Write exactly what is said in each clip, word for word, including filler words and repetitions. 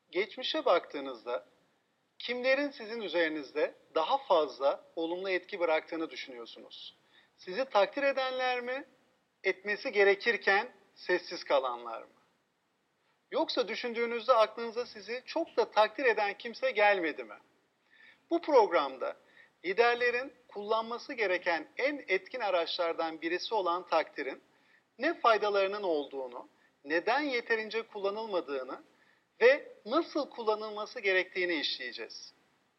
Geçmişe baktığınızda kimlerin sizin üzerinizde daha fazla olumlu etki bıraktığını düşünüyorsunuz? Sizi takdir edenler mi, etmesi gerekirken sessiz kalanlar mı? Yoksa düşündüğünüzde aklınıza sizi çok da takdir eden kimse gelmedi mi? Bu programda liderlerin kullanması gereken en etkin araçlardan birisi olan takdirin ne faydalarının olduğunu, neden yeterince kullanılmadığını ve nasıl kullanılması gerektiğini işleyeceğiz.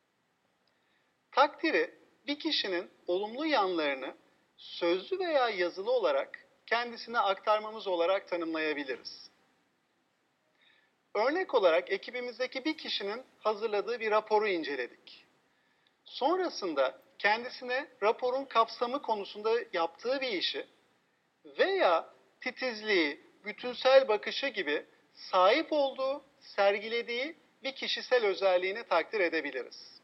Takdiri bir kişinin olumlu yanlarını sözlü veya yazılı olarak kendisine aktarmamız olarak tanımlayabiliriz. Örnek olarak ekibimizdeki bir kişinin hazırladığı bir raporu inceledik. Sonrasında kendisine raporun kapsamı konusunda yaptığı bir işi veya titizliği, bütünsel bakışı gibi sahip olduğu, sergilediği bir kişisel özelliğini takdir edebiliriz.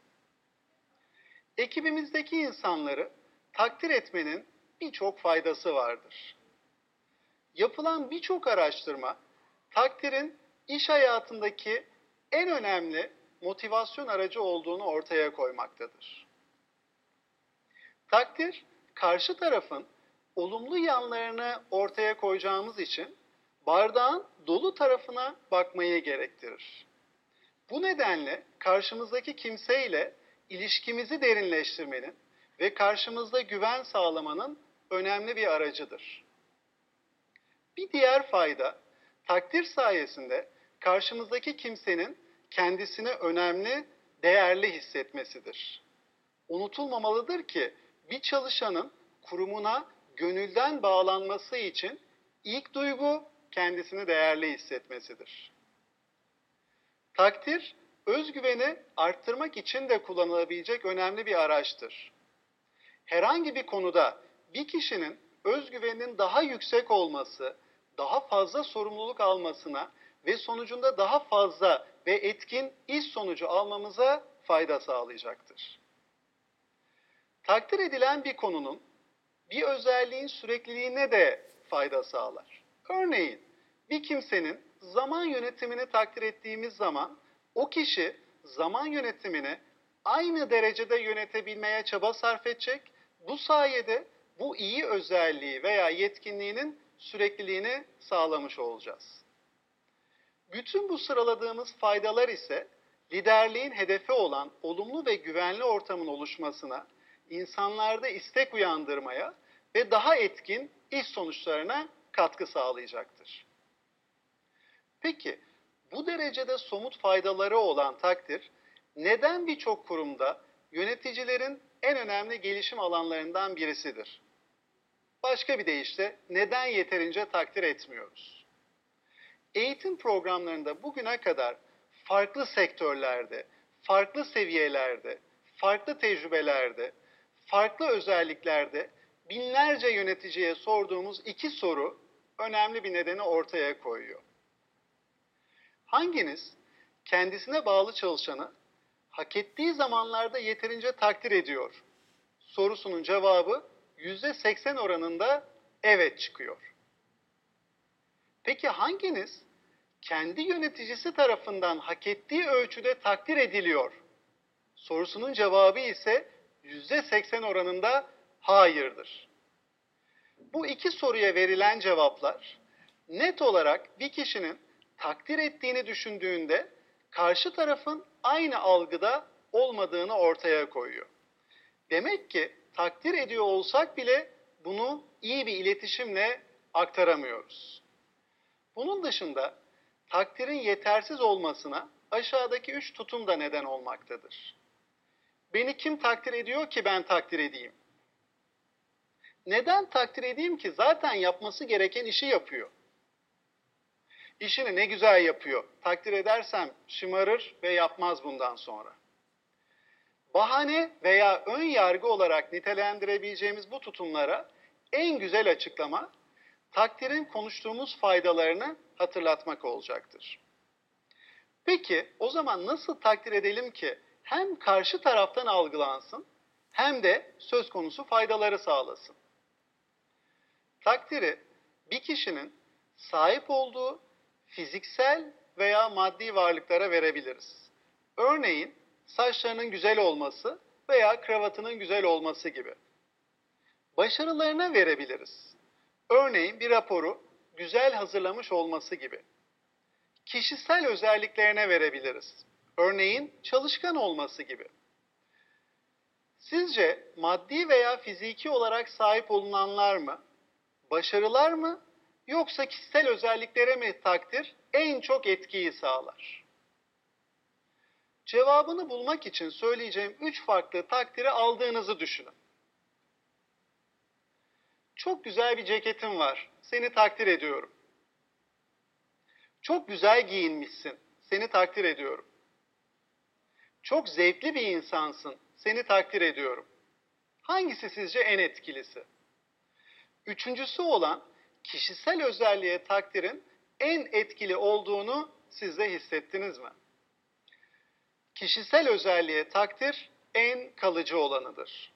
Ekibimizdeki insanları takdir etmenin birçok faydası vardır. Yapılan birçok araştırma, takdirin iş hayatındaki en önemli motivasyon aracı olduğunu ortaya koymaktadır. Takdir, karşı tarafın olumlu yanlarını ortaya koyacağımız için bardağın dolu tarafına bakmayı gerektirir. Bu nedenle karşımızdaki kimseyle ilişkimizi derinleştirmenin ve karşımızda güven sağlamanın önemli bir aracıdır. Bir diğer fayda, takdir sayesinde karşımızdaki kimsenin kendisini önemli, değerli hissetmesidir. Unutulmamalıdır ki bir çalışanın kurumuna gönülden bağlanması için ilk duygu kendisini değerli hissetmesidir. Takdir, özgüveni arttırmak için de kullanılabilecek önemli bir araçtır. Herhangi bir konuda bir kişinin özgüveninin daha yüksek olması, daha fazla sorumluluk almasına ve sonucunda daha fazla ve etkin iş sonucu almamıza fayda sağlayacaktır. Takdir edilen bir konunun bir özelliğin sürekliliğine de fayda sağlar. Örneğin bir kimsenin zaman yönetimini takdir ettiğimiz zaman o kişi zaman yönetimini aynı derecede yönetebilmeye çaba sarf edecek. Bu sayede bu iyi özelliği veya yetkinliğinin sürekliliğini sağlamış olacağız. Bütün bu sıraladığımız faydalar ise liderliğin hedefi olan olumlu ve güvenli ortamın oluşmasına, insanlarda istek uyandırmaya ve daha etkin iş sonuçlarına katkı sağlayacaktır. Peki, bu derecede somut faydaları olan takdir, neden birçok kurumda yöneticilerin en önemli gelişim alanlarından birisidir? Başka bir deyişle, neden yeterince takdir etmiyoruz? Eğitim programlarında bugüne kadar farklı sektörlerde, farklı seviyelerde, farklı tecrübelerde, farklı özelliklerde binlerce yöneticiye sorduğumuz iki soru önemli bir nedeni ortaya koyuyor. Hanginiz kendisine bağlı çalışanı hak ettiği zamanlarda yeterince takdir ediyor? Sorusunun cevabı yüzde seksen oranında evet çıkıyor. Peki hanginiz kendi yöneticisi tarafından hak ettiği ölçüde takdir ediliyor? Sorusunun cevabı ise yüzde seksen oranında hayırdır. Bu iki soruya verilen cevaplar net olarak bir kişinin takdir ettiğini düşündüğünde karşı tarafın aynı algıda olmadığını ortaya koyuyor. Demek ki takdir ediyor olsak bile bunu iyi bir iletişimle aktaramıyoruz. Bunun dışında takdirin yetersiz olmasına aşağıdaki üç tutum da neden olmaktadır. Beni kim takdir ediyor ki ben takdir edeyim? Neden takdir edeyim ki zaten yapması gereken işi yapıyor? İşini ne güzel yapıyor. Takdir edersem şımarır ve yapmaz bundan sonra. Bahane veya ön yargı olarak nitelendirebileceğimiz bu tutumlara en güzel açıklama takdirin konuştuğumuz faydalarını hatırlatmak olacaktır. Peki o zaman nasıl takdir edelim ki hem karşı taraftan algılansın hem de söz konusu faydaları sağlasın? Takdiri bir kişinin sahip olduğu fiziksel veya maddi varlıklara verebiliriz. Örneğin saçlarının güzel olması veya kravatının güzel olması gibi. Başarılarına verebiliriz. Örneğin bir raporu güzel hazırlamış olması gibi. Kişisel özelliklerine verebiliriz. Örneğin çalışkan olması gibi. Sizce maddi veya fiziki olarak sahip olunanlar mı, başarılar mı, yoksa kişisel özelliklere mi takdir en çok etkiyi sağlar? Cevabını bulmak için söyleyeceğim üç farklı takdiri aldığınızı düşünün. Çok güzel bir ceketin var, seni takdir ediyorum. Çok güzel giyinmişsin, seni takdir ediyorum. Çok zevkli bir insansın, seni takdir ediyorum. Hangisi sizce en etkilisi? Üçüncüsü olan kişisel özelliğe takdirin en etkili olduğunu siz de hissettiniz mi? Kişisel özelliğe takdir en kalıcı olanıdır.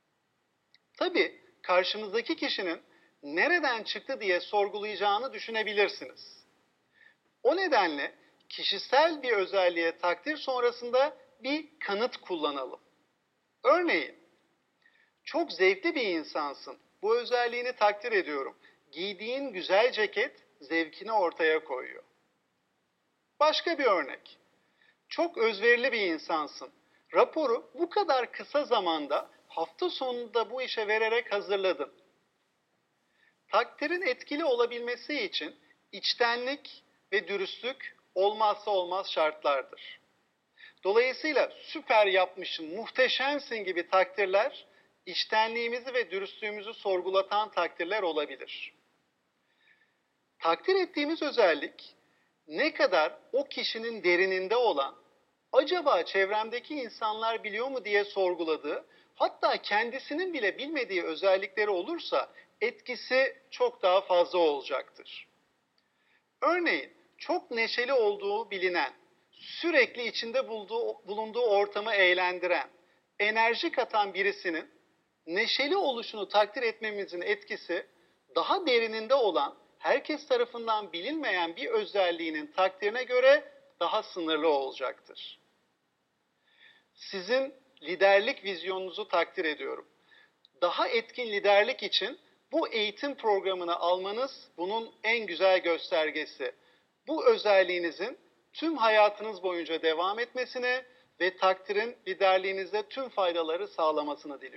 Tabii karşımızdaki kişinin nereden çıktı diye sorgulayacağını düşünebilirsiniz. O nedenle kişisel bir özelliğe takdir sonrasında bir kanıt kullanalım. Örneğin, çok zevkli bir insansın, bu özelliğini takdir ediyorum. Giydiğin güzel ceket zevkini ortaya koyuyor. Başka bir örnek. Çok özverili bir insansın. Raporu bu kadar kısa zamanda hafta sonunda bu işe vererek hazırladın. Takdirin etkili olabilmesi için içtenlik ve dürüstlük olmazsa olmaz şartlardır. Dolayısıyla süper yapmışsın, muhteşemsin gibi takdirler, içtenliğimizi ve dürüstlüğümüzü sorgulatan takdirler olabilir. Takdir ettiğimiz özellik, ne kadar o kişinin derininde olan, acaba çevremdeki insanlar biliyor mu diye sorguladığı, hatta kendisinin bile bilmediği özellikleri olursa etkisi çok daha fazla olacaktır. Örneğin çok neşeli olduğu bilinen, sürekli içinde bulduğu, bulunduğu ortamı eğlendiren, enerji katan birisinin neşeli oluşunu takdir etmemizin etkisi daha derininde olan, herkes tarafından bilinmeyen bir özelliğinin takdirine göre daha sınırlı olacaktır. Sizin liderlik vizyonunuzu takdir ediyorum. Daha etkin liderlik için bu eğitim programını almanız bunun en güzel göstergesi. Bu özelliğinizin tüm hayatınız boyunca devam etmesini ve takdirin liderliğinizde tüm faydaları sağlamasını diliyorum.